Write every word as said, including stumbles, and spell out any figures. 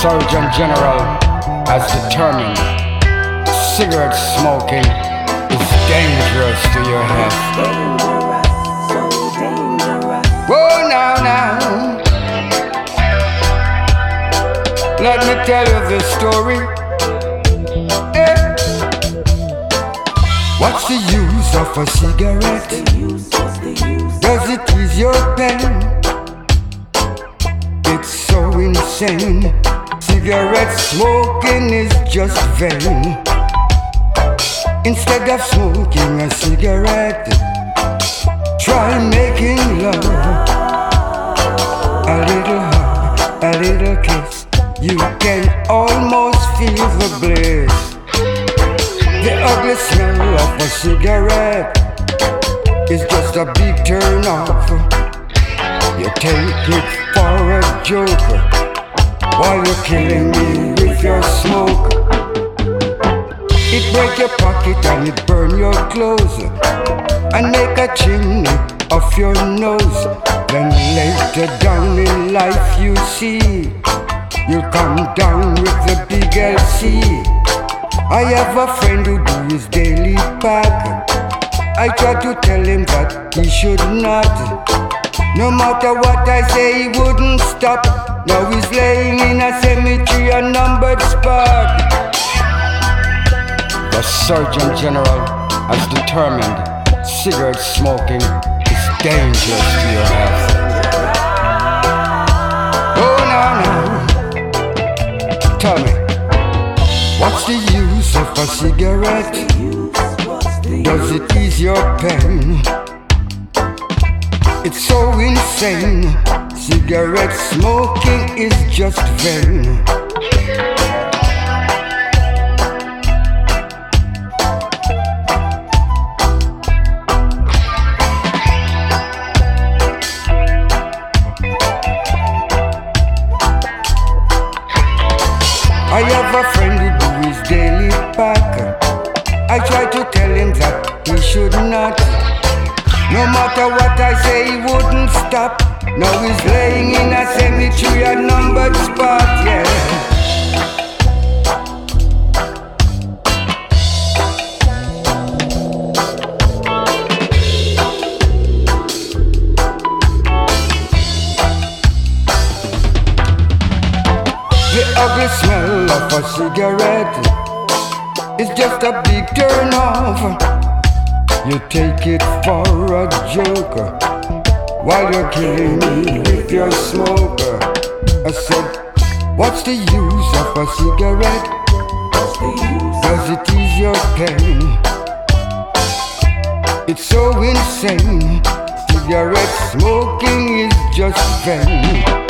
Surgeon General has determined cigarette smoking is dangerous to your health. Whoa, now, now. Let me tell you this story. Eh. What's the use of a cigarette? Does it ease your pain? It's so insane. Cigarette smoking is just vain. Instead of smoking a cigarette, try making love. A little hug, a little kiss, you can almost feel the bliss. The ugly smell of a cigarette is just a big turn off. You take it for a joke while you're killing me with your smoke. It break your pocket and it burn your clothes and make a chimney of your nose. Then later down in life you see you'll come down with the big L C. I have a friend who do his daily pack. I try to tell him that he should not. No matter what I say, he wouldn't stop. Now he's laying in a cemetery, a numbered spot. The Surgeon General has determined cigarette smoking is dangerous to your health. Oh, now, now. Tell me, what's the use of a cigarette? Does it ease your pain? It's so insane. Cigarette smoking is just vain. I have a friend who do his daily pack. I try to tell him that he should not. No matter what I say, he wouldn't stop. Now he's laying in a cemetery, a numbered spot, yeah. The ugly smell of a cigarette is just a big turn off. You take it for a joke while you're killing me with your smoke. I said, what's the use of a cigarette? Does it ease your pain? It's so insane. Cigarette smoking is just vain.